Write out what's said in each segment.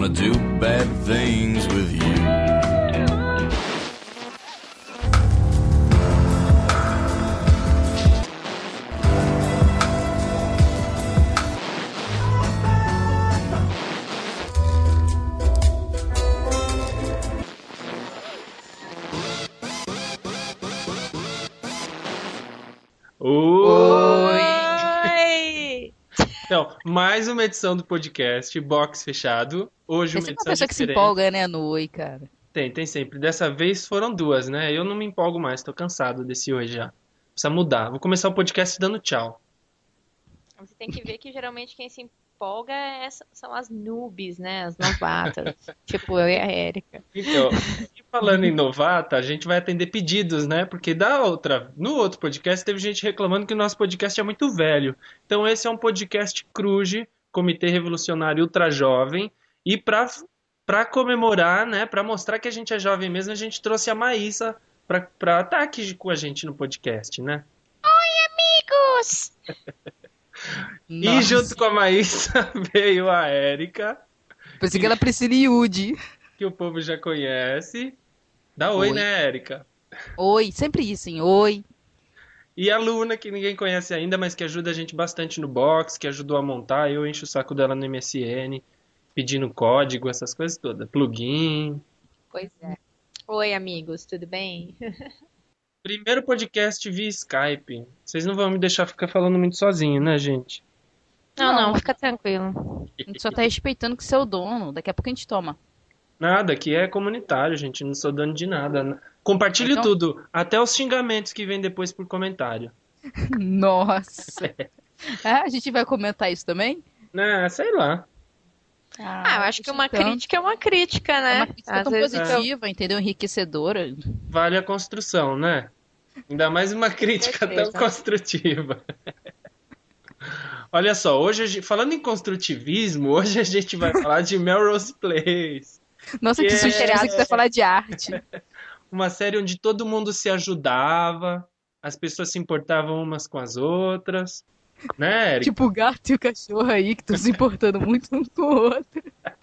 wanna do bad things with you. Oi! Então, mais uma edição do podcast Box Fechado. Hoje uma Você é uma edição pessoa que se diferente. empolga, né, no Oi, cara. Tem sempre. Dessa vez foram duas, né? Eu não me empolgo mais, tô cansado desse hoje já. Precisa mudar. Vou começar o podcast dando tchau. Você tem que ver que geralmente quem se empolga são as noobs, né? As novatas. Tipo eu e a Erika. Então, e falando em novata, a gente vai atender pedidos, né? Porque no outro podcast teve gente reclamando que o nosso podcast é muito velho. Então esse é um podcast Cruze, Comitê Revolucionário Ultra Jovem, e pra comemorar, né, pra mostrar que a gente é jovem mesmo, a gente trouxe a Maísa pra estar aqui com a gente no podcast, né? Amigos! E junto com a Maísa veio a Érica, Pensei que era Priscila Yudi. que o povo já conhece. Dá oi, Oi. né, Érica? Oi, sempre isso, hein? Oi. E a Luna, que ninguém conhece ainda, mas que ajuda a gente bastante no box, que ajudou a montar. Eu encho o saco dela no MSN, pedindo código, essas coisas todas. Plugin. Pois é. Oi, amigos, tudo bem? Primeiro podcast via Skype. Vocês não vão me deixar ficar falando muito sozinho, né, gente? Não, fica tranquilo. A gente só tá respeitando que você é o dono. Daqui a pouco a gente toma. Nada, aqui é comunitário, gente. Não sou dono de nada. Compartilhe Então- tudo, até os xingamentos que vêm depois por comentário. Nossa. Ah, a gente vai comentar isso também? Né, sei lá. Eu acho que uma então, crítica é uma crítica, né? É uma crítica Às tão vezes positiva, entendeu? Enriquecedora. Vale a construção, né? Ainda mais uma crítica tão certeza. construtiva. Olha só, falando em construtivismo, hoje a gente vai falar de Melrose Place. Nossa, que Yeah. susto, eu pensei que você ia falar de arte. Uma série onde todo mundo se ajudava, as pessoas se importavam umas com as outras. Né, Eric? Tipo o gato e o cachorro aí, que estão se importando muito um com o outro.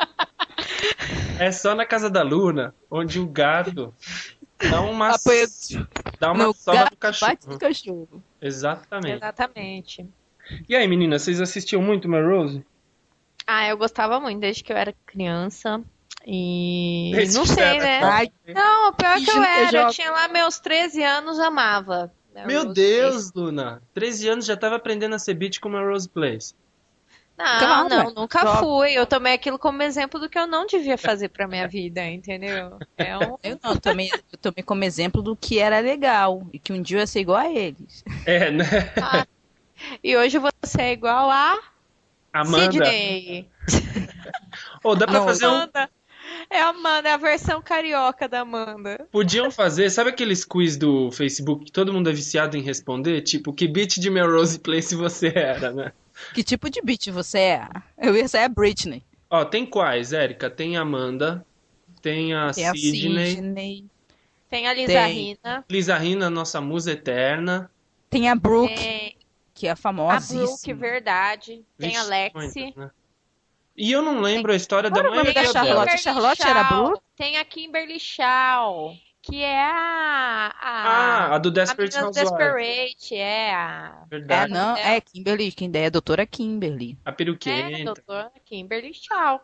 É só na casa da Luna, onde o gato dá uma Não, sova no gato cachorro. bate no cachorro. Exatamente. Exatamente. E aí, meninas, vocês assistiam muito Melrose? Eu gostava muito desde que eu era criança. E Desde não que você sei, era né? Ai, Não, pior que eu Fingindo que era. Eu joga. tinha lá meus 13 anos, amava. Meu Rose Deus, Luna. 13 anos já tava aprendendo a ser beat com Melrose Place. Não, Calma, não, nunca joga. fui. Eu tomei aquilo como exemplo do que eu não devia fazer pra minha vida, entendeu? Eu não, eu tomei como exemplo do que era legal e que um dia eu ia ser igual a eles. É, né? E hoje você é igual a Amanda. Sidney. Ô, dá pra Não, fazer um... Amanda. É a Amanda, é a versão carioca da Amanda. Podiam fazer, sabe aqueles quiz do Facebook que todo mundo é viciado em responder? Tipo, que beat de Melrose Place você era, né? Que tipo de beat você é? Eu ia ser a Britney. Ó, tem quais, Érica? Tem a Amanda, tem a Tem a Sidney, Sidney. Tem a Lisa Tem. Rina. Lisa Rina, nossa musa eterna. Tem a Brooke, Tem que é a a famosíssima. Brooke, verdade. Tem a Vixe, Lexi. muitas, né? E eu não lembro a história da Qual era o nome maioria da Charlotte? delas. Charlotte era a Brooke? Tem a Kimberly Shaw, que é Ah, a do a Desperate Meninas Housewives. Desperate, é a... É, Verdade. não, é Kimberly, quem é a doutora Kimberly. A É, peruquenta. doutora Kimberly Shaw.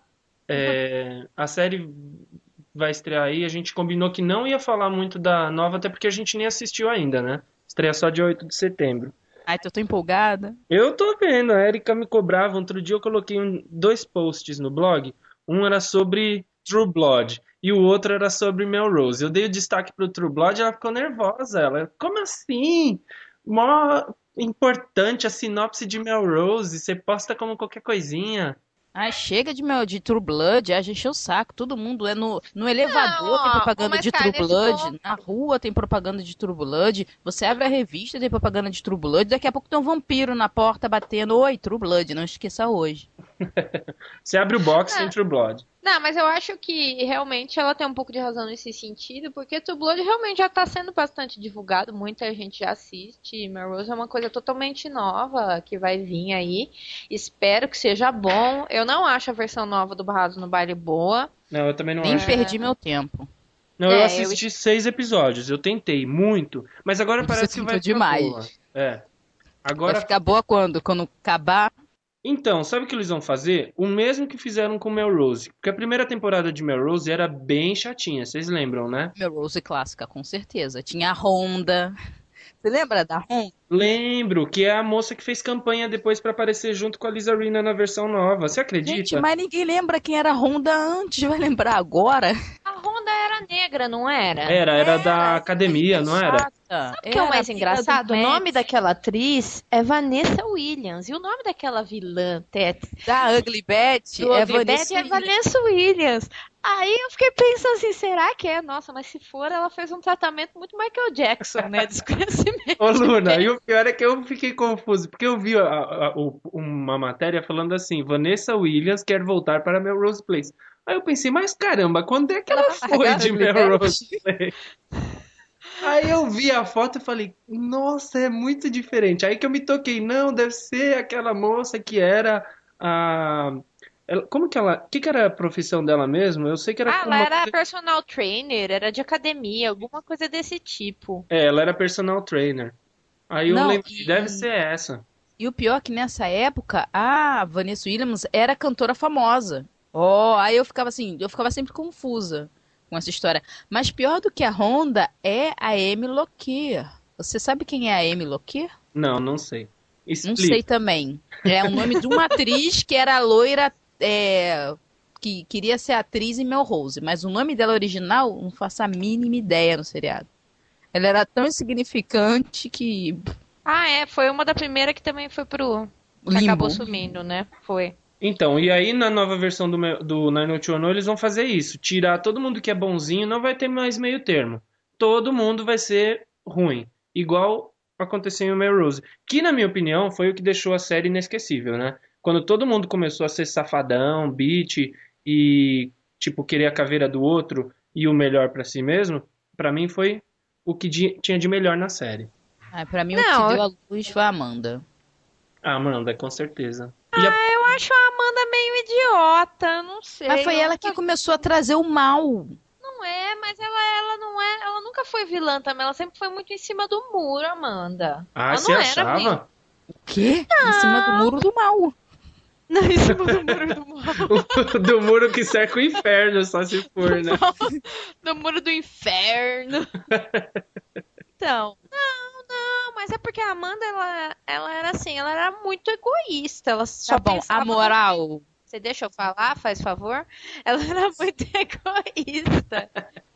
A série vai estrear aí. A gente combinou que não ia falar muito da nova, até porque a gente nem assistiu ainda, né? Estreia só dia 8 de setembro. Ai, eu tô empolgada. Eu tô vendo, a Erika me cobrava. Outro dia eu coloquei dois posts no blog. Um era sobre True Blood e o outro era sobre Melrose. Eu dei o destaque pro True Blood e ela ficou nervosa. Ela, como assim? Mó importante a sinopse de Melrose. Você posta como qualquer coisinha. Ai, chega de True Blood, a gente encheu o saco. Todo mundo é no elevador, Não, tem ó, propaganda mas de cara, True esse Blood, povo- na rua tem propaganda de True Blood, você abre a revista, tem propaganda de True Blood, daqui a pouco tem um vampiro na porta batendo, oi, True Blood, não esqueça hoje. Você abre o box em True Blood. Não, mas eu acho que realmente ela tem um pouco de razão nesse sentido, porque True Blood realmente já tá sendo bastante divulgado, muita gente já assiste. Melrose é uma coisa totalmente nova que vai vir aí. Espero que seja bom. Eu não acho a versão nova do Barrados no Baile boa. Não, eu também não Nem acho. perdi meu tempo. Não, eu É, assisti 6 episódios, eu tentei muito, mas agora Você parece que vai tentou ficar demais. boa. É. Vai Agora, ficar boa quando? Quando acabar? então, sabe o que eles vão fazer? O mesmo que fizeram com Melrose, porque a primeira temporada de Melrose era bem chatinha, vocês lembram, né? Melrose clássica, com certeza. Tinha a Honda. Você lembra da Honda? Lembro que é a moça que fez campanha depois pra aparecer junto com a Lisa Rinna na versão nova. Você Gente, acredita? mas ninguém lembra quem era a Honda antes. Vai lembrar agora? A Honda era negra, não era? Era da academia, não era? Sabe o que é o mais engraçado? O nome daquela atriz é Vanessa Williams. E o nome daquela vilã, Da Ugly Betty do é Ugly Betty, é Vanessa Williams. Aí eu fiquei pensando assim, será que é? Nossa, mas se for, ela fez um tratamento muito Michael Jackson, né? Desconhecimento. Ô, Luna, e o pior é que eu fiquei confuso, porque eu vi uma matéria falando assim, Vanessa Williams quer voltar para Melrose Place. Aí eu pensei, mas caramba, quando é que ela foi de Melrose Place? Aí eu vi a foto e falei, nossa, é muito diferente. Aí que eu me toquei, não, deve ser aquela moça que era a... como que ela... O que era a profissão dela mesmo? Eu sei que era como Ela uma era coisa... personal trainer, era de academia, alguma coisa desse tipo. ela era personal trainer. Aí eu Não, lembrei, deve ser essa. E o pior é que nessa época, a Vanessa Williams era cantora famosa. Aí eu ficava assim, eu ficava sempre confusa com essa história. Mas pior do que a Honda é a Amy Lockyer. Você sabe quem é a Amy Lockyer? Não, não sei. Não sei também. É o nome de uma atriz que era loira, que queria ser atriz em Melrose, mas o nome dela original, não faço a mínima ideia no seriado. Ela era tão insignificante que Foi uma da primeira que também foi pro... que limbo. acabou sumindo, né? Foi. Então, e aí na nova versão do 90210 eles vão fazer isso. Tirar todo mundo que é bonzinho, não vai ter mais meio termo. Todo mundo vai ser ruim. Igual aconteceu em Melrose. Que, na minha opinião, foi o que deixou a série inesquecível, né? Quando todo mundo começou a ser safadão, bitch e, tipo, querer a caveira do outro e o melhor pra si mesmo, pra mim foi o que tinha de melhor na série. Pra mim, o Não, que deu a luz foi a Amanda. Ah, Amanda, com certeza. Eu acho a Amanda meio idiota, não sei. Mas foi ela que começou a trazer o mal. Não é, mas ela não é, ela nunca foi vilã também, ela sempre foi muito em cima do muro, Amanda. Ah, Ela você não era achava? O quê? Em cima do muro do mal. Não, em cima do muro do mal. Do muro que cerca o inferno, só se for, né? Do muro do inferno. Então, não, mas é porque a Amanda, ela era assim, ela era muito egoísta, ela só Tá bom, pensava a moral. Você deixa eu falar, faz favor? Ela era muito egoísta.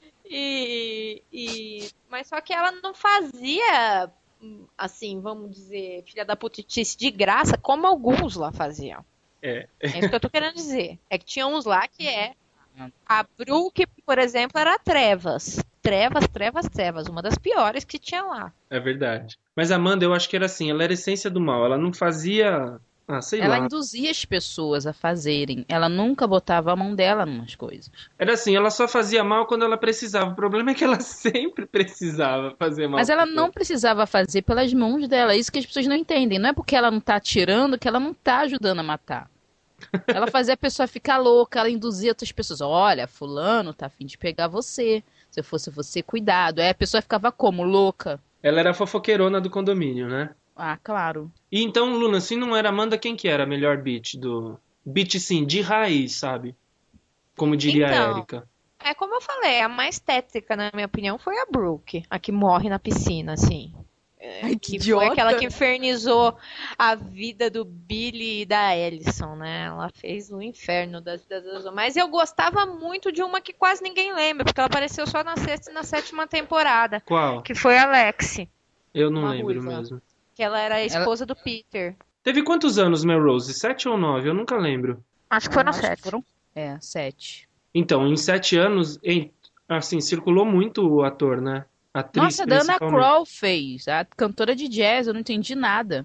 Mas só que ela não fazia, assim, vamos dizer, filha da putice de graça, como alguns lá faziam. É. É isso que eu tô querendo dizer. É que tinha uns lá que a Brooke, por exemplo, era Trevas. Trevas. Uma das piores que tinha lá. É verdade. Mas a Amanda, eu acho que era assim, ela era a essência do mal. Ela não fazia... Ah, sei Ela lá. induzia as pessoas a fazerem. Ela nunca botava a mão dela numas coisas. Era assim, ela só fazia mal quando ela precisava. O problema é que ela sempre precisava fazer mal. Mas ela pros não outros. precisava fazer pelas mãos dela. É isso que as pessoas não entendem. Não é porque ela não tá atirando que ela não tá ajudando a matar. Ela fazia a pessoa ficar louca, ela induzia outras pessoas. Olha, fulano tá a fim de pegar você. Se eu fosse você, cuidado. Aí a pessoa ficava como? Louca. Ela era a fofoqueirona do condomínio, né? Ah, claro. E então, Luna, se não era Amanda, quem que era a melhor beat do... Beat, sim, de raiz, sabe? Como diria a Então, Erika. É como eu falei, a mais tétrica, na minha opinião, foi a Brooke, a que morre na piscina, assim. Ai, Que idiota. foi aquela que infernizou a vida do Billy e da Allison, né? Ela fez o inferno das vidas das duas. Mas eu gostava muito de uma que quase ninguém lembra, porque ela apareceu só na sexta e na sétima temporada, Qual? que foi a Lexi, Eu não uma lembro ruiva. mesmo. que ela era a esposa do Peter. Teve quantos anos Melrose? 7 ou 9? Eu nunca lembro. Acho que foram Acho que 7. foram 7. Então, em 7 anos, assim, circulou muito o ator, né? Atriz, Nossa, a Dana principalmente. Kroll fez, a cantora de jazz, eu não entendi nada.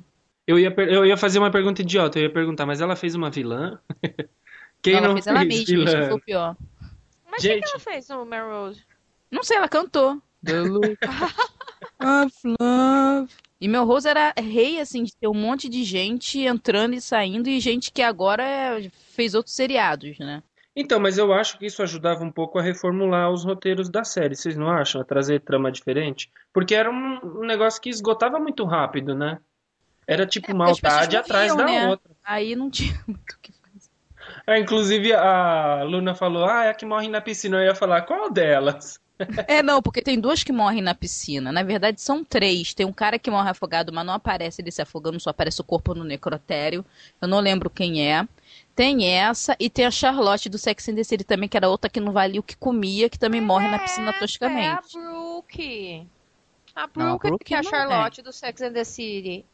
Eu ia fazer uma pergunta idiota, eu ia perguntar, mas ela fez uma vilã? Quem Não, ela não fez ela fez mesma, isso que vilã? foi o pior. Mas o que Gente, ela fez no Melrose? Não sei, ela cantou. The look of love. E meu Rose era rei, assim, de ter um monte de gente entrando e saindo, e gente que agora fez outros seriados, né? então, mas eu acho que isso ajudava um pouco a reformular os roteiros da série, vocês não acham? A trazer trama diferente? Porque era um negócio que esgotava muito rápido, né? Era tipo Porque as pessoas maldade atrás morriam, da né? outra. Aí não tinha muito o que fazer. Inclusive a Luna falou, é a que morre na piscina. Eu ia falar, qual delas? Não, porque tem duas que morrem na piscina. Na verdade, são três. Tem um cara que morre afogado, mas não aparece ele se afogando, só aparece o corpo no necrotério. Eu não lembro quem é. Tem essa e tem a Charlotte do Sex and the City também, que era outra que não valia o que comia, que também morre na piscina É a toscamente. Brooke. A Não, a Brooke Brooke que é a não Charlotte do Sex and the City.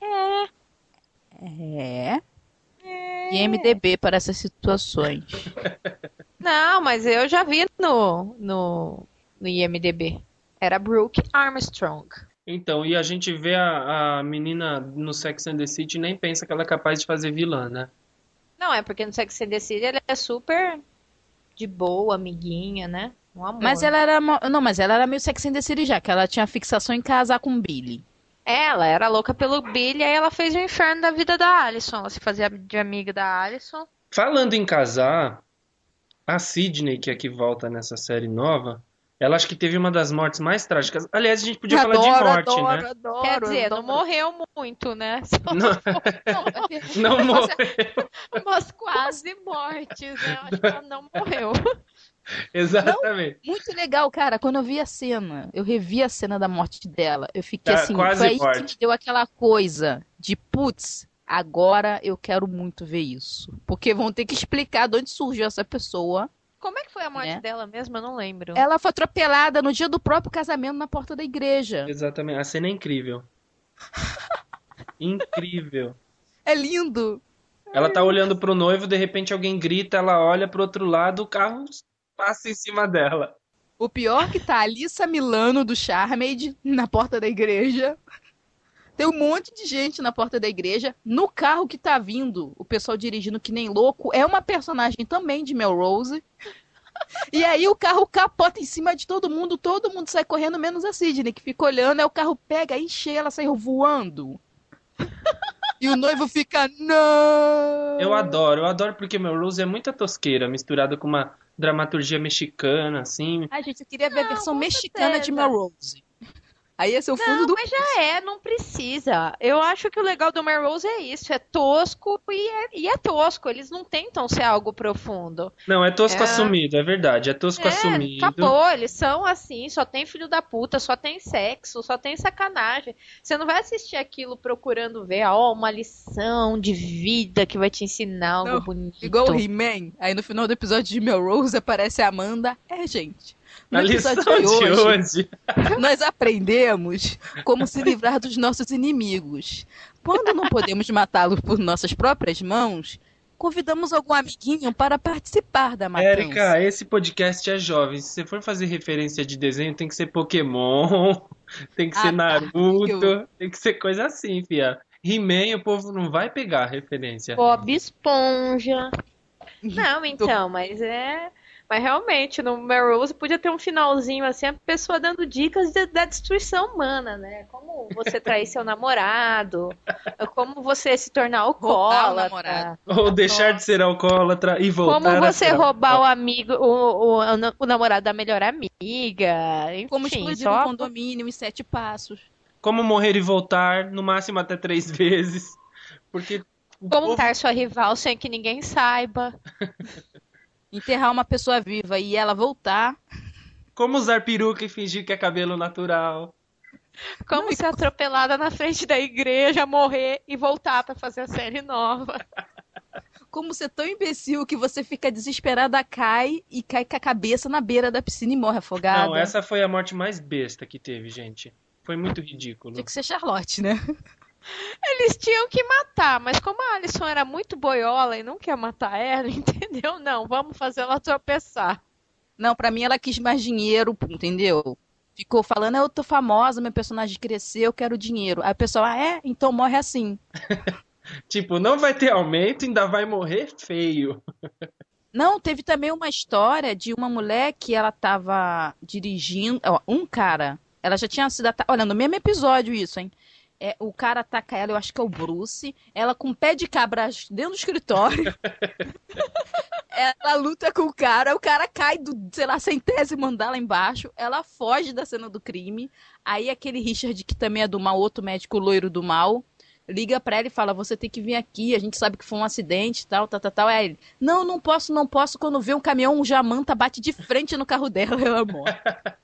É. E MDB para essas situações. Não, mas eu já vi no IMDb. Era Brooke Armstrong. Então, e a gente vê a menina no Sex and the City e nem pensa que ela é capaz de fazer vilã, né? Não, é porque no Sex and the City ela é super de boa, amiguinha, né? Um amor. Mas ela era. Não, mas ela era meio Sex and the City já, que ela tinha fixação em casar com o Billy. Ela era louca pelo Billy, aí ela fez o inferno da vida da Alison. Ela se fazia de amiga da Alison. Falando em casar, a Sydney, que é que volta nessa série nova, ela acho que teve uma das mortes mais trágicas. Aliás, a gente podia falar de morte, né? Adoro, Quer dizer, não adoro. morreu muito, né? Só Não, não morreu. umas quase mortes, né? Acho que ela não morreu. Exatamente. Muito legal, cara. Quando eu vi a cena, eu revi a cena da morte dela, eu fiquei Tá assim, quase foi aí que morte. me deu aquela coisa de, putz, agora eu quero muito ver isso. Porque vão ter que explicar de onde surgiu essa pessoa. Como é que foi a morte Né? dela mesmo? Eu não lembro. Ela foi atropelada no dia do próprio casamento na porta da igreja. Exatamente. A cena é incrível. Incrível. É lindo. Ela tá olhando pro noivo, de repente alguém grita, ela olha pro outro lado, o carro passa em cima dela. O pior que tá a Alissa Milano do Charmed na porta da igreja. Tem um monte de gente na porta da igreja. No carro que tá vindo, o pessoal dirigindo que nem louco, é uma personagem também de Melrose. E aí o carro capota em cima de todo mundo sai correndo, menos a Sidney, que fica olhando, aí o carro pega, enche, ela saiu voando. E o noivo fica, não! Eu adoro porque Melrose é muita tosqueira, misturada com uma dramaturgia mexicana, assim. Ai, gente, eu queria ver a versão com mexicana de certeza. Melrose. Aí esse é o fundo Não, do... mas já não precisa. Eu acho que o legal do Melrose é isso, é tosco e é tosco. Eles não tentam ser algo profundo. Não, é tosco É. assumido, é verdade. É tosco assumido. Acabou, eles são assim, só tem filho da puta, só tem sexo, só tem sacanagem. Você não vai assistir aquilo procurando ver, uma lição de vida que vai te ensinar algo Não, bonito. igual o He-Man. Aí no final do episódio de Melrose aparece a Amanda. Gente, no A lição episódio de hoje. nós aprendemos como se livrar dos nossos inimigos. Quando não podemos matá-los por nossas próprias mãos, convidamos algum amiguinho para participar da matança. Érica, esse podcast é jovem. Se você for fazer referência de desenho, tem que ser Pokémon, tem que ser tá. Naruto, tem que ser coisa assim, fia. He-Man, o povo não vai pegar a referência. Bob Esponja. Não, então, mas Mas realmente, no Melrose podia ter um finalzinho assim, a pessoa dando dicas da destruição humana, né? Como você trair seu namorado, como você se tornar Roubar o alcoólatra. namorado. Ou deixar de ser alcoólatra e voltar Como a você ser roubar o alcoólatra. amigo, o namorado da melhor amiga, enfim, Como explodir um condomínio em 7 passos. Como morrer e voltar, no máximo até 3 vezes. Porque o como povo... matar sua rival sem que ninguém saiba. Enterrar uma pessoa viva e ela voltar. Como usar peruca e fingir que é cabelo natural. Como ser atropelada na frente da igreja, morrer e voltar pra fazer a série nova. Como ser tão imbecil que você fica desesperada, cai com a cabeça na beira da piscina e morre afogada. Não, essa foi a morte mais besta que teve, gente. Foi muito ridículo. Tinha que ser Charlotte, né? Eles tinham que matar, mas como a Alison era muito boiola e não quer matar ela, entendeu? Não, vamos fazer ela tropeçar. Não, pra mim ela quis mais dinheiro, entendeu? ficou falando, eu tô famosa, meu personagem cresceu, eu quero dinheiro. Aí o pessoal, ah, é? Então morre assim. Tipo, não vai ter aumento, ainda vai morrer feio. Não, teve também uma história de uma mulher que ela tava dirigindo, ó, um cara, ela já tinha sido, olha, no mesmo episódio isso, hein? É, o cara ataca ela, eu acho que é o Bruce, ela com um pé de cabra dentro do escritório, ela luta com o cara cai do, sei lá, centésimo andar lá embaixo, ela foge da cena do crime, aí aquele Richard, que também é do mal, outro médico loiro do mal, liga pra ela e fala, você tem que vir aqui, a gente sabe que foi um acidente, tal, tal, tal, tal. Aí ele, não, não posso, quando vê um caminhão, um Jamanta bate de frente no carro dela, ela morre.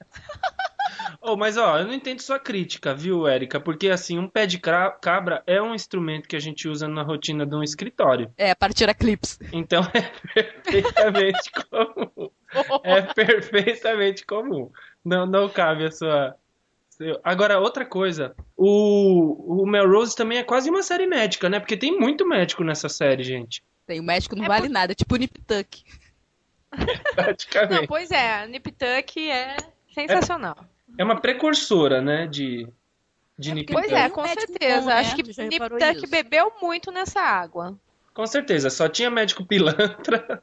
Oh, mas ó, eu não entendo sua crítica, viu, Érica? Porque assim, um pé de cabra é um instrumento que a gente usa na rotina de um escritório. É, para tirar clips. Então é perfeitamente comum. É perfeitamente comum. Não, não cabe a sua. Agora, outra coisa. O Melrose também é quase uma série médica, né? Porque tem muito médico nessa série, gente. Tem, o médico não vale nada, tipo o Nip Tuck. Não, Praticamente. pois é, a Nip Tuck é sensacional. É uma precursora, né? De Nip Pois Tuck. é, um com médico certeza. bom, né? Acho que Tu já Nip reparou Tuck isso? bebeu muito nessa água. Com certeza, só tinha médico pilantra.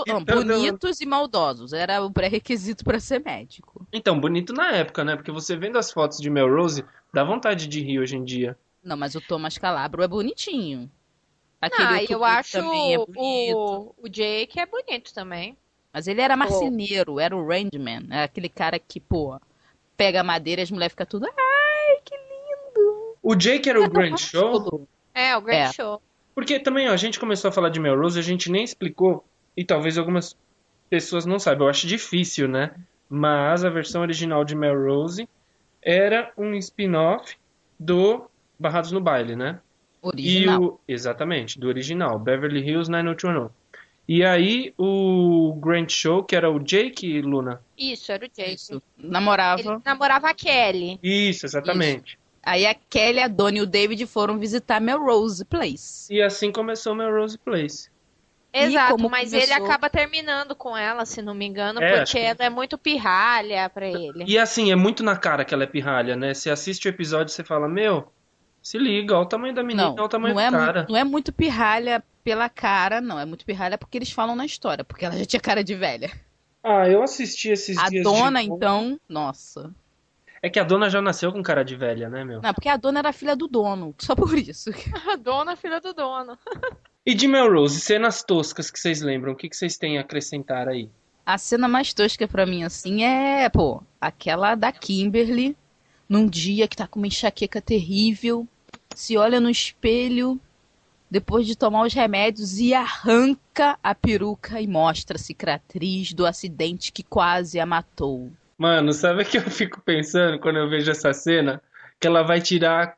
Bonitos e maldosos, era o pré-requisito pra ser médico. Então, bonito na época, né? Porque você vendo as fotos de Melrose, dá vontade de rir hoje em dia. Não, mas o Thomas Calabro é bonitinho. Aquele Ah, outro eu acho também é bonito. o Jake é bonito também. Mas ele era marceneiro, era o Rangeman. É aquele cara que, pô, pega a madeira e as mulheres ficam tudo. Ai, que lindo! O Jake era o Grand Show, Músculo. É, o Grand É. Show. porque também, ó, a gente começou a falar de Melrose, a gente nem explicou, e talvez algumas pessoas não saibam, eu acho difícil, né? Mas a versão original de Melrose era um spin-off do Barrados no Baile, né? Original. Exatamente, do original, Beverly Hills 90210. E aí o Grand Show, que era o Jake Luna. Isso, era o Jake. Isso. Ele Namorava. namorava a Kelly. Isso, exatamente. Aí a Kelly, a Dona e o David foram visitar Melrose Place. E assim começou Melrose Place. Exato, como mas começou- ele acaba terminando com ela, se não me engano, É, acho porque que- ela é muito pirralha pra ele. E assim, é muito na cara que ela é pirralha, né? Você assiste o episódio e você fala, meu, se liga, olha o tamanho da menina, olha Não, o tamanho não do é, cara. não é muito pirralha pela cara, não. É muito pirralha porque eles falam na história, porque ela já tinha cara de velha. Ah, eu assisti esses A dias dona, de novo. então, nossa. É que a dona já nasceu com cara de velha, né, meu? Não, porque a dona era filha do dono, só por isso. A dona, filha do dono. E de Melrose, cenas toscas que vocês lembram, o que que vocês têm a acrescentar aí? A cena mais tosca pra mim, assim, é, pô, aquela da Kimberly, num dia que tá com uma enxaqueca terrível, se olha no espelho, depois de tomar os remédios, e arranca a peruca e mostra a cicatriz do acidente que quase a matou. Mano, sabe o que eu fico pensando quando eu vejo essa cena? Que ela vai tirar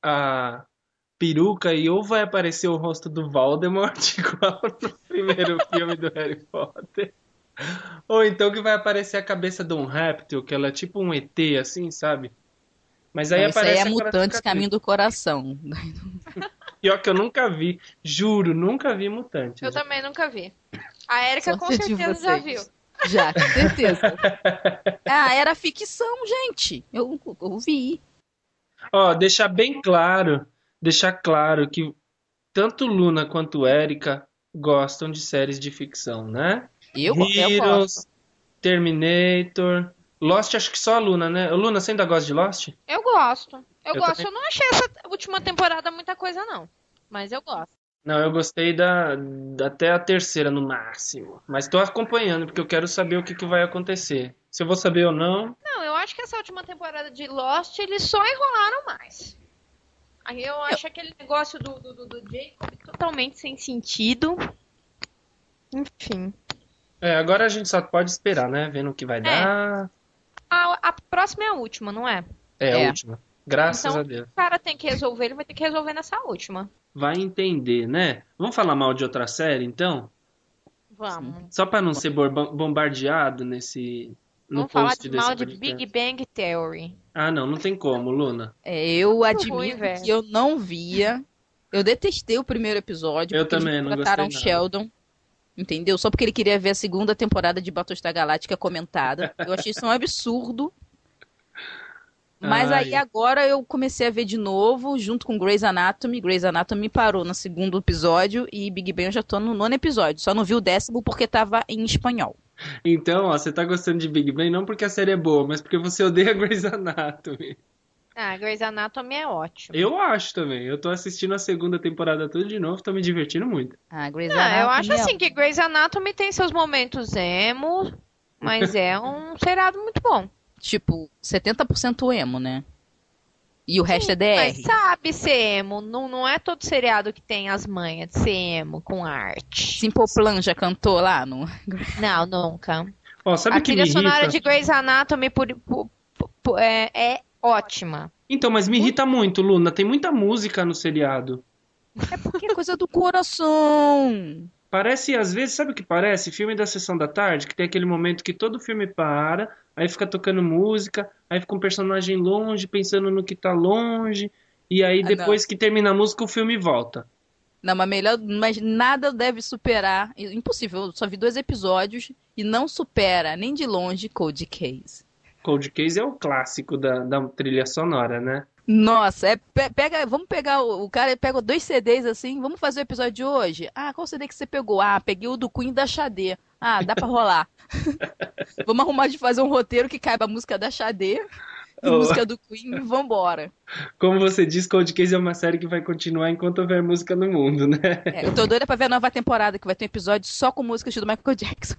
a peruca e ou vai aparecer o rosto do Voldemort, igual no primeiro filme do Harry Potter, ou então que vai aparecer a cabeça de um réptil, que ela é tipo um ET, assim, sabe? Mas aí Não, isso aí aparece é aquela Mutantes cicatriz. Caminho do Coração. Pior que eu nunca vi, juro, nunca vi Mutantes. Eu também nunca vi. A Erika com Sorte de certeza já vocês. viu. Já, com certeza. Ah, era ficção, gente. Eu vi. Ó, deixar claro que tanto Luna quanto Erika gostam de séries de ficção, né? Eu gosto. Heroes, Terminator, Lost, acho que só a Luna, né? Luna, você ainda gosta de Lost? Eu gosto. Eu Eu gosto. também. Eu não achei essa última temporada muita coisa, não. Mas eu gosto. Não, eu gostei até a terceira no máximo. Mas tô acompanhando porque eu quero saber o que que vai acontecer. Se eu vou saber ou não. Não, eu acho que essa última temporada de Lost, eles só enrolaram mais. Aí eu acho aquele negócio do Jacob totalmente sem sentido. Enfim. Agora a gente só pode esperar, né? Vendo o que vai dar. A próxima é a última, não é? É a É. última. Graças Então, a Deus. o cara tem que resolver, ele vai ter que resolver nessa última. Vai entender, né? Vamos falar mal de outra série, então? Vamos. Só pra não ser bombardeado no Vamos falar post de desse mal de podcast. Big Bang Theory. Ah, não tem como, Luna. Eu Muito admito ruim, velho. que eu não via. Eu detestei o primeiro episódio. Eu porque eles também, não contrataram gostei nada. Sheldon. Entendeu? Só porque ele queria ver a segunda temporada de Battlestar Galáctica comentada. Eu achei isso um absurdo. Mas aí Ai. agora eu comecei a ver de novo, junto com Grey's Anatomy. Grey's Anatomy parou no segundo episódio e Big Bang eu já tô no nono episódio. Só não vi o 10º porque tava em espanhol. Então, ó, você tá gostando de Big Bang não porque a série é boa, mas porque você odeia Grey's Anatomy. Ah, Grey's Anatomy é ótimo. Eu acho também. Eu tô assistindo a segunda temporada tudo de novo, tô me divertindo muito. Ah, Grey's Ah, eu Anatomy acho assim que Grey's Anatomy tem seus momentos emo, mas é um seriado muito bom. tipo 70% emo, né? E o resto é Mas DR. sabe ser emo, não é todo seriado que tem as manhas de ser emo com arte. Simple Plan já cantou lá no. Não, nunca. Ó, sabe A o que me trilha sonora irrita? de Grey's Anatomy é ótima. Então, mas me irrita muito, Luna. Tem muita música no seriado. É porque é coisa do coração. Parece, às vezes, sabe o que parece? Filme da Sessão da Tarde, que tem aquele momento que todo filme para, aí fica tocando música, aí fica um personagem longe, pensando no que tá longe, e aí Ah, depois que termina a música, o filme volta. Não, mas melhor, mas nada deve superar. Impossível, eu só vi 2 episódios e não supera nem de longe Cold Case. Cold Case é o clássico da trilha sonora, né? Nossa, vamos pegar o cara pega 2 CDs assim, vamos fazer o episódio de hoje. Ah, qual CD que você pegou? Ah, peguei o do Queen e da Xadê. Ah, dá pra rolar. Vamos arrumar de fazer um roteiro que caiba a música da Xadê e Oh. música do Queen e vambora. Como você diz, Cold Case é uma série que vai continuar enquanto houver música no mundo, né? É, eu tô doida pra ver a nova temporada, que vai ter um episódio só com músicas do Michael Jackson.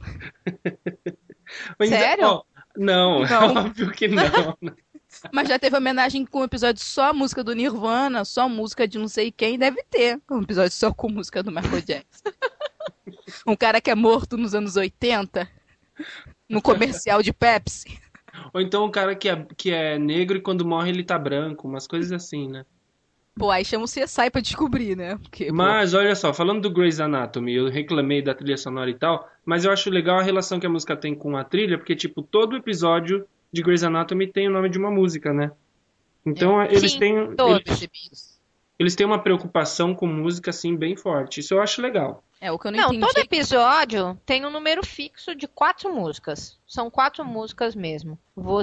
Mas, Sério? ó, não, Não. óbvio que não. Mas já teve homenagem com um episódio só música do Nirvana, só música de não sei quem, deve ter um episódio só com música do Michael Jackson. Um cara que é morto nos anos 80, no comercial de Pepsi. Ou então o cara que é negro e quando morre ele tá branco, umas coisas assim, né? Pô, aí chama o CSI pra descobrir, né? Porque, pô, Mas olha só, falando do Grey's Anatomy, eu reclamei da trilha sonora e tal, mas eu acho legal a relação que a música tem com a trilha, porque tipo, todo episódio de Grey's Anatomy tem o nome de uma música, né? Então eles Sim, têm todos. percebi isso. eles têm uma preocupação com música assim bem forte. Isso eu acho legal. É, o que eu não Não, entendi todo é que episódio tem um número fixo de 4 músicas. São 4 músicas mesmo.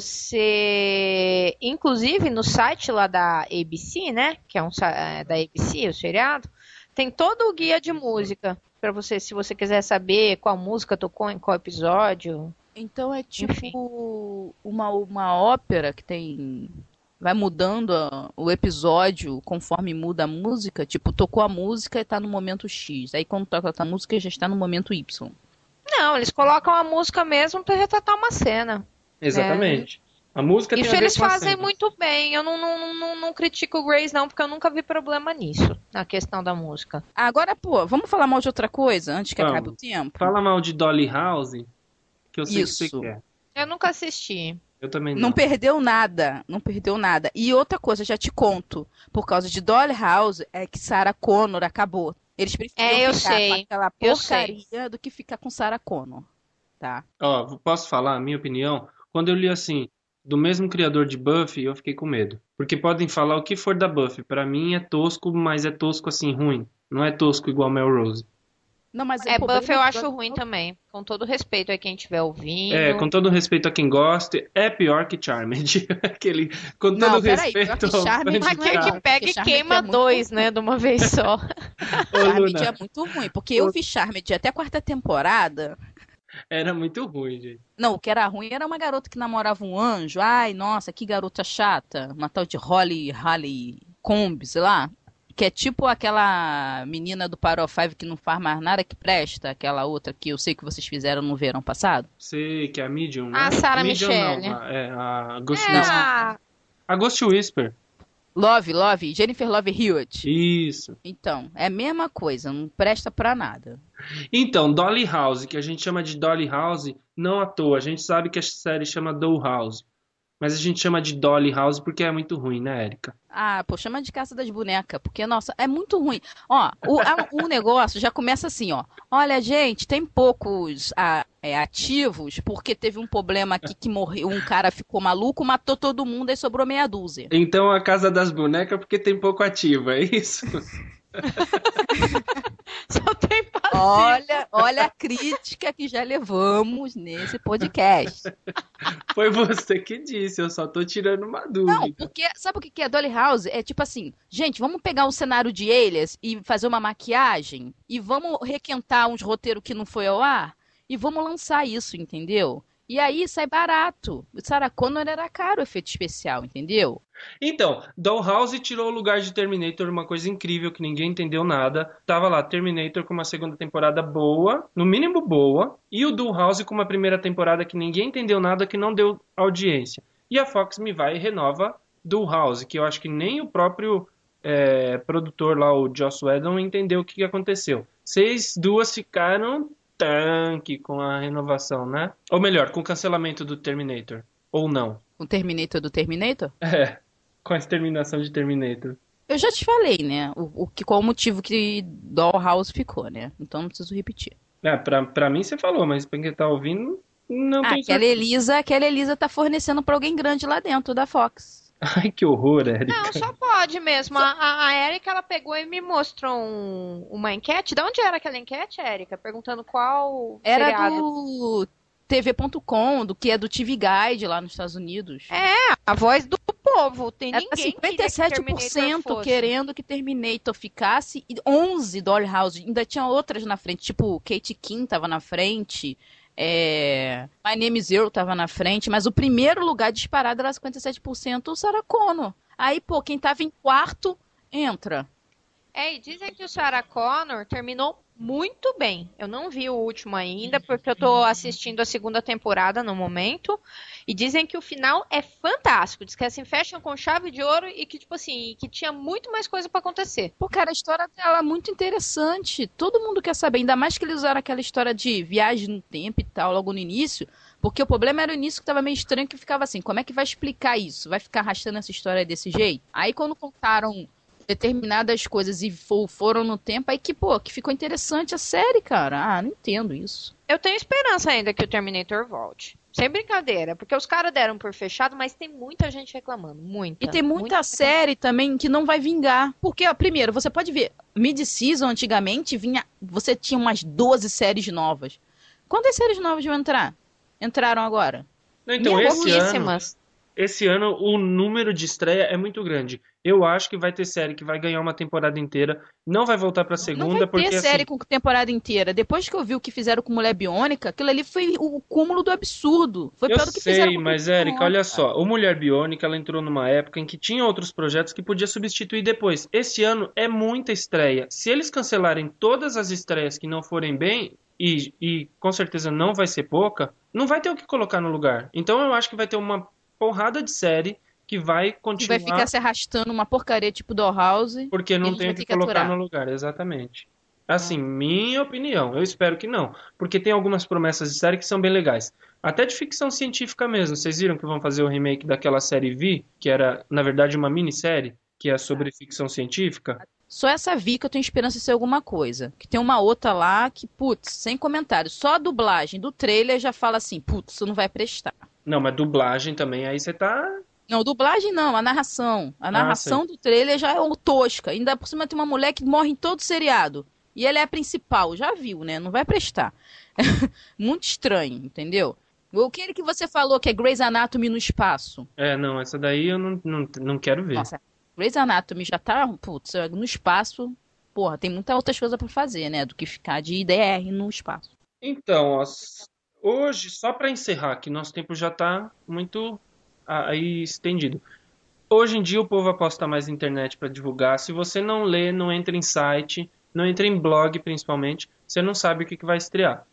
Você, inclusive no site lá da ABC, né? Que é da ABC, o seriado, tem todo o guia de música pra você, se você quiser saber qual música tocou em qual episódio. então é tipo Enfim. uma ópera que tem. Vai mudando o episódio conforme muda a música. Tipo, tocou a música e tá no momento X. Aí quando toca outra música já está no momento Y. Não, eles colocam a música mesmo pra retratar uma cena. Exatamente. A música tem Isso a ver eles com a fazem cena. muito bem. Eu não critico o Grace, não, porque eu nunca vi problema nisso, na questão da música. Agora, pô, vamos falar mal de outra coisa antes que Vamos. acabe o tempo? Fala mal de Dolly House, que eu sei que você Isso. quer. Eu nunca assisti. Eu também Não não. perdeu nada, não perdeu nada. E outra coisa, já te conto, por causa de Dolly House, é que Sarah Connor acabou. Eles preferiram É, eu ficar com sei, aquela eu porcaria do que ficar com Sarah Connor, tá? Ó, posso falar a minha opinião? Quando eu li assim, do mesmo criador de Buffy, eu fiquei com medo. Porque podem falar o que for da Buffy. Pra mim é tosco, mas é tosco assim, ruim. Não é tosco igual Melrose. Não, mas É, o problema Buffy eu do acho Dolly ruim House- também. Com todo respeito a quem estiver ouvindo. É, com todo respeito a quem gosta, é pior que Charmed. Aquele, com todo Não, peraí, pior respeito que ao Charmed fã de Mas não é quem não, Charmed. que pega porque e Charmed queima é muito 2, né, de uma vez só. Ô, Charmed Luna, é muito ruim, porque eu vi Charmed até a 4ª temporada. era muito ruim, gente. Não, o que era ruim era uma garota que namorava um anjo. Ai, nossa, que garota chata. Uma tal de Holly Combe, sei lá. Que é tipo aquela menina do Power of Five que não faz mais nada que presta. Aquela outra que eu sei que vocês fizeram no verão passado. Sei que é a Medium, né? Ah, Sarah Medium Michelle. não, a Ghost É, Whisper. a- A Ghost Whisper. Love, Jennifer Love Hewitt. Isso. Então, é a mesma coisa, não presta pra nada. Então, Dolly House, que a gente chama de Dolly House, não à toa. A gente sabe que a série chama Doll House. Mas a gente chama de Dolly House porque é muito ruim, né, Erika? Ah, pô, chama de Caça das Bonecas, porque, nossa, é muito ruim. Ó, o negócio já começa assim, ó. Olha, gente, tem poucos ativos, porque teve um problema aqui que morreu, um cara ficou maluco, matou todo mundo e sobrou meia dúzia. Então a Casa das Bonecas porque tem pouco ativo, é isso? Só tem Ó, Olha a crítica que já levamos nesse podcast. Foi você que disse, eu só tô tirando uma Não, dúvida. porque sabe o que é Dolly House? É tipo assim, gente, vamos pegar um cenário de Elias e fazer uma maquiagem e vamos requentar uns roteiros que não foi ao ar e vamos lançar isso, entendeu? E aí sai barato. O Sarah Connor era caro o efeito especial, entendeu? Então, Dollhouse tirou o lugar de Terminator, uma coisa incrível que ninguém entendeu nada. Tava lá Terminator com uma segunda temporada boa, no mínimo boa, e o Dollhouse com uma primeira temporada que ninguém entendeu nada, que não deu audiência. E a Fox me vai e renova Dollhouse, que eu acho que nem o próprio produtor lá, o Joss Whedon, entendeu o que aconteceu. Vocês duas ficaram tanque com a renovação, né? Ou melhor, com o cancelamento do Terminator. Ou não. O Terminator do Terminator? É, com a exterminação de Terminator. Eu já te falei, né? Qual o motivo que Dollhouse ficou, né? Então não preciso repetir. Pra mim você falou, mas pra quem tá ouvindo, não tem Aquela Elisa tá fornecendo pra alguém grande lá dentro da Fox. Ai, que horror, Não, Érica. só pode mesmo. A Erika, ela pegou e me mostrou uma enquete. De onde era aquela enquete, Erika? Perguntando qual Era seriado. do TV.com, do que é do TV Guide lá nos Estados Unidos. A voz do povo. Tem Era ninguém que queria que Terminator 57% fosse. querendo que Terminator ficasse e 11 Dollhouse. Ainda tinha outras na frente, tipo Kate Kim tava na frente, My Name is Earl tava na frente, mas o primeiro lugar disparado era 57% o Sarah Connor. Aí, pô, quem tava em quarto, entra. E dizem que o Sarah Connor terminou muito bem. Eu não vi o último ainda, porque eu tô assistindo a segunda temporada no momento. E dizem que o final é fantástico. Diz que assim, fecham com chave de ouro e que, tipo assim, que tinha muito mais coisa pra acontecer. Pô, cara, a história dela é muito interessante. Todo mundo quer saber, ainda mais que eles usaram aquela história de viagem no tempo e tal, logo no início. Porque o problema era o início que tava meio estranho, que ficava assim, como é que vai explicar isso? Vai ficar arrastando essa história desse jeito? Aí quando contaram determinadas coisas e foram no tempo, aí que ficou interessante a série, cara. Não entendo isso. Eu tenho esperança ainda que o Terminator volte. Sem brincadeira, porque os caras deram por fechado, mas tem muita gente reclamando. Muita. E tem muita série também que não vai vingar. Porque, ó, primeiro, você pode ver, mid-season antigamente você tinha umas 12 séries novas. Quantas séries novas vão entrar? Entraram agora? Não, então, Pouquíssimas. esse ano o número de estreia é muito grande. Eu acho que vai ter série que vai ganhar uma temporada inteira, não vai voltar pra segunda, Não vai porque ter série com temporada inteira. Depois que eu vi o que fizeram com Mulher Biônica, aquilo ali foi o cúmulo do absurdo. Foi eu pior do que fizeram sei, com mas Mulher Érica, Biônica. olha só, o Mulher Biônica, ela entrou numa época em que tinha outros projetos que podia substituir depois. Esse ano é muita estreia. Se eles cancelarem todas as estreias que não forem bem, e com certeza não vai ser pouca, não vai ter o que colocar no lugar. Então eu acho que vai ter uma porrada de série que vai Que continuar, vai ficar se arrastando uma porcaria tipo Dollhouse. porque não eles tem vão o que ter que colocar aturar. no lugar, exatamente. Assim, minha opinião, eu espero que não, porque tem algumas promessas de série que são bem legais. Até de ficção científica mesmo. Vocês viram que vão fazer o remake daquela série V, que era, na verdade, uma minissérie, que é sobre ficção científica? Só essa Vi que eu tenho esperança de ser alguma coisa. Que tem uma outra lá que, putz, sem comentário. Só a dublagem do trailer já fala assim, putz, isso não vai prestar. Não, mas dublagem também, aí você tá... Não, dublagem não, a narração. A narração sei. do trailer já é tosca. Ainda por cima tem uma mulher que morre em todo seriado. E ela é a principal, já viu, né? Não vai prestar. Muito estranho, entendeu? Aquele que você falou que é Grey's Anatomy no espaço. Não, essa daí eu não quero ver. Nossa, Grey's Anatomy já tá, putz, no espaço. Porra, tem muitas outras coisas pra fazer, né? Do que ficar de IDR no espaço. Então, ó, hoje, só para encerrar, que nosso tempo já tá muito aí estendido. Hoje em dia o povo aposta mais na internet para divulgar. Se você não lê, não entra em site, não entra em blog principalmente, você não sabe o que vai estrear.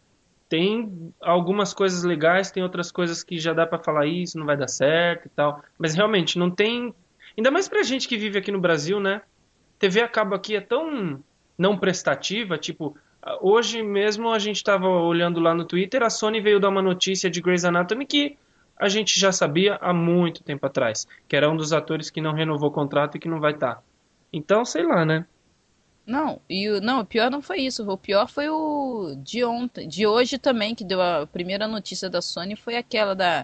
Tem algumas coisas legais, tem outras coisas que já dá para falar isso, não vai dar certo e tal. Mas realmente não tem... Ainda mais pra gente que vive aqui no Brasil, né? TV a cabo aqui é tão não prestativa, tipo... Hoje mesmo a gente estava olhando lá no Twitter, a Sony veio dar uma notícia de Grey's Anatomy que a gente já sabia há muito tempo atrás, que era um dos atores que não renovou o contrato e que não vai estar. Então, sei lá, né? Não, o pior não foi isso. O pior foi o de ontem, de hoje também, que deu a primeira notícia da Sony, foi aquela da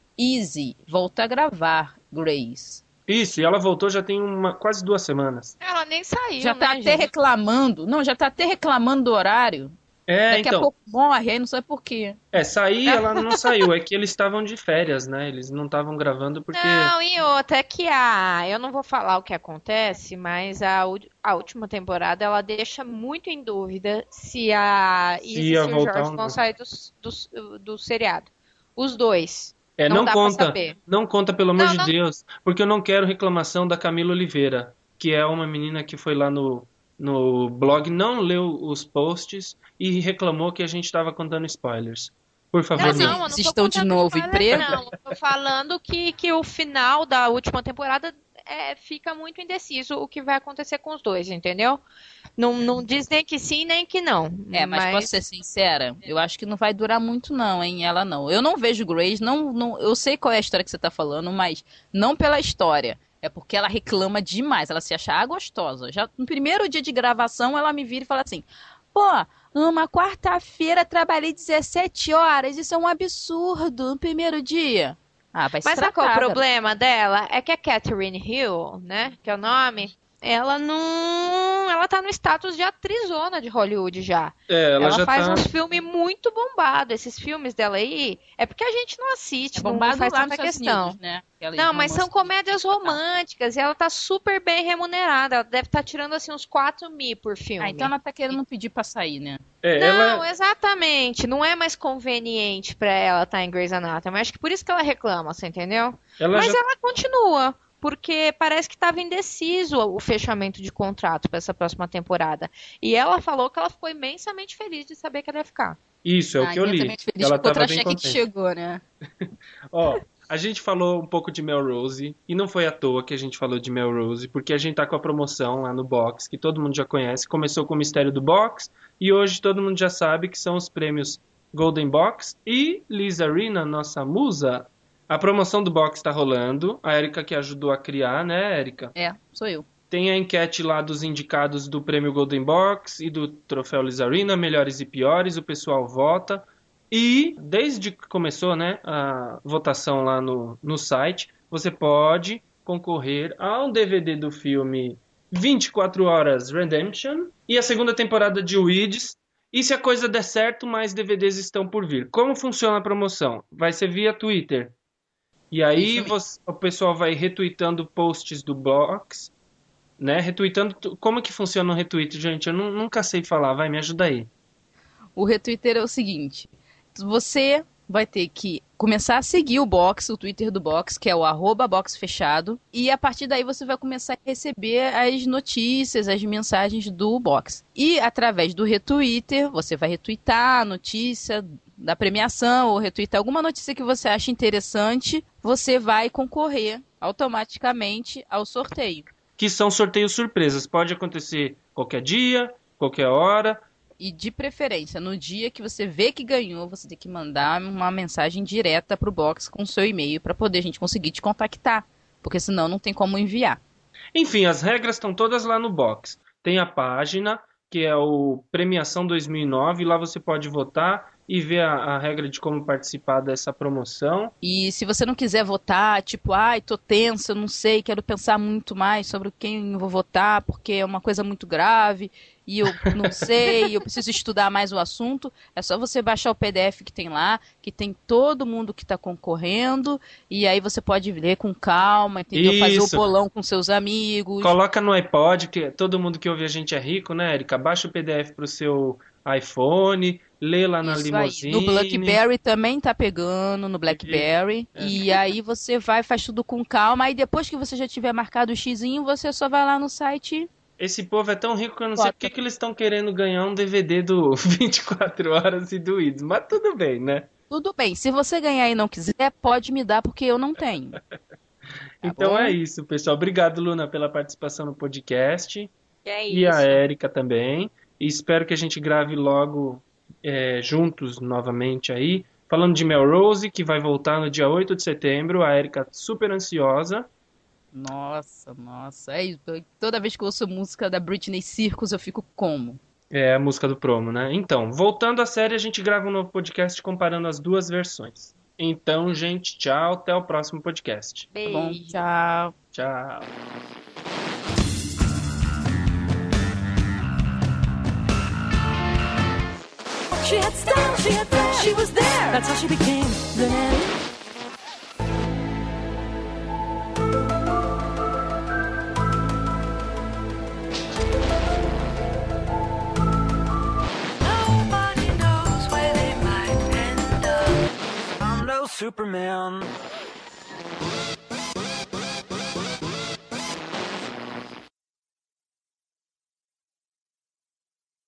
Easy volta a gravar Grace. Isso, e ela voltou já tem quase 2 semanas. Ela nem saiu, Já tá né, até gente? reclamando, não, já tá até reclamando do horário. Daqui a pouco morre, aí não sabe por quê. Sair ela não saiu, é que eles estavam de férias, né? Eles não estavam gravando porque... Não, e outra, é que eu não vou falar o que acontece, mas a última temporada ela deixa muito em dúvida se a Isis e ia o voltar Jorge ou vão não. sair do seriado. Os dois. Não dá pra conta, saber. não conta, pelo amor Não, de não. Deus, porque eu não quero reclamação da Camila Oliveira, que é uma menina que foi lá no blog, não leu os posts e reclamou que a gente estava contando spoilers. Por favor, Mas não. Eu não eles tô estão de contando novo em spoiler, preto? não. Eu tô falando que o final da última temporada fica muito indeciso o que vai acontecer com os dois, entendeu? Não diz nem que sim, nem que não. Mas posso ser sincera? Eu acho que não vai durar muito não, hein? Ela não. Eu não vejo Grace, eu sei qual é a história que você tá falando, mas não pela história. É porque ela reclama demais, ela se acha gostosa. Já no primeiro dia de gravação, ela me vira e fala assim: pô, numa quarta-feira trabalhei 17 horas, isso é um absurdo no primeiro dia. Ah, vai se Mas sabe qual é o tratar, problema dela? É que a Catherine Hill, né, que é o nome, ela não, ela tá no status de atrizona de Hollywood já. Ela Ela já faz tá... uns filmes muito bombados. Esses filmes dela aí, é porque a gente não assiste, É não bombado faz lá nos tanta Estados questão. Unidos, né? Aqueles Não, mas são romances comédias de- românticas e ela tá super bem remunerada. Ela deve estar tirando assim uns 4 mil por filme. Ah, então ela tá querendo pedir pra sair, né? Não, ela... exatamente. Não é mais conveniente pra ela estar em Grey's Anatomy. Acho que por isso que ela reclama, você entendeu? Ela Mas já... ela continua, porque parece que estava indeciso o fechamento de contrato para essa próxima temporada. E ela falou que ela ficou imensamente feliz de saber que ela ia ficar. Isso, é o que eu li. Imensamente feliz Ela com o tava bem contra-cheque que contente. chegou, né? Ó, a gente falou um pouco de Melrose, e não foi à toa que a gente falou de Melrose, porque a gente tá com a promoção lá no box, que todo mundo já conhece. Começou com o Mistério do Box, e hoje todo mundo já sabe que são os prêmios Golden Box. E Lisa Rinna, nossa musa, a promoção do box tá rolando. A Erika que ajudou a criar, né, Erika? É, sou eu. Tem a enquete lá dos indicados do prêmio Golden Box e do troféu Lisa Rinna, melhores e piores, o pessoal vota. E desde que começou, né, a votação lá no site, você pode concorrer a um DVD do filme 24 Horas Redemption e a segunda temporada de Weeds. E se a coisa der certo, mais DVDs estão por vir. Como funciona a promoção? Vai ser via Twitter. E aí Isso mesmo. o pessoal vai retweetando posts do box, né? Retweetando. Como que funciona o retweet, gente? Eu nunca sei falar. Vai, me ajuda aí. O retweeter é o seguinte: você vai ter que começar a seguir o box, o Twitter do box, que é o @boxfechado, e a partir daí você vai começar a receber as notícias, as mensagens do box. E através do retweeter, você vai retweetar a notícia da premiação ou retweetar alguma notícia que você acha interessante, você vai concorrer automaticamente ao sorteio. Que são sorteios surpresas. Pode acontecer qualquer dia, qualquer hora. E de preferência, no dia que você vê que ganhou, você tem que mandar uma mensagem direta pro box com o seu e-mail para poder a gente conseguir te contactar, porque senão não tem como enviar. Enfim, as regras estão todas lá no box. Tem a página, que é o Premiação 2009, lá você pode votar e ver a regra de como participar dessa promoção. E se você não quiser votar, tipo, ai, tô tenso, eu não sei, quero pensar muito mais sobre quem eu vou votar, porque é uma coisa muito grave, e eu não sei, eu preciso estudar mais o assunto, é só você baixar o PDF que tem lá, que tem todo mundo que tá concorrendo, e aí você pode ler com calma, entendeu? Fazer o Isso. bolão com seus amigos. Coloca no iPod, que todo mundo que ouve a gente é rico, né, Erika? Baixa o PDF pro seu iPhone, lê lá na Isso limousine. aí. No BlackBerry também tá pegando, no BlackBerry. E aí você vai, faz tudo com calma. Aí depois que você já tiver marcado o xizinho, você só vai lá no site. Esse povo é tão rico que eu não sei Bota. por que eles estão querendo ganhar um DVD do 24 Horas e do Ids. Mas tudo bem, né? Tudo bem. Se você ganhar e não quiser, pode me dar, porque eu não tenho. Então bom? é isso, pessoal. Obrigado, Luna, pela participação no podcast. É E a isso. Érica também. E espero que a gente grave logo juntos novamente aí. Falando de Melrose, que vai voltar no dia 8 de setembro. A Érica super ansiosa. Nossa. É isso. Toda vez que eu ouço música da Britney Circus, eu fico como? É a música do promo, né? Então, voltando à série, a gente grava um novo podcast comparando as duas versões. Então, gente, tchau. Até o próximo podcast. Tá bom? Beijo. Tchau. Tchau. She had style, she had flair, she was there. That's how she became the man. Nobody knows where they might end up. I'm no Superman.